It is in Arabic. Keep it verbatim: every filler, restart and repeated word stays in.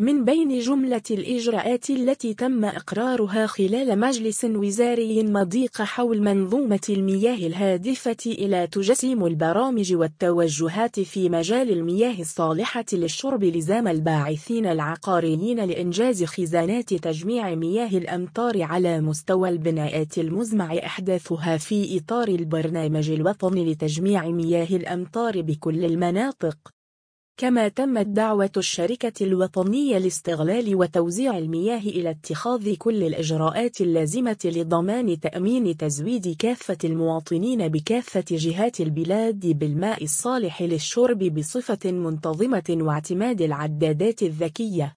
من بين جملة الإجراءات التي تم إقرارها خلال مجلس وزاري مضيق حول منظومة المياه الهادفة إلى تجسيم البرامج والتوجهات في مجال المياه الصالحة للشرب لزام الباعثين العقاريين لإنجاز خزانات تجميع مياه الأمطار على مستوى البناءات المزمع إحداثها في إطار البرنامج الوطني لتجميع مياه الأمطار بكل المناطق. كما تمت دعوة الشركة الوطنية لاستغلال وتوزيع المياه إلى اتخاذ كل الإجراءات اللازمة لضمان تأمين تزويد كافة المواطنين بكافة جهات البلاد بالماء الصالح للشرب بصفة منتظمة واعتماد العدادات الذكية.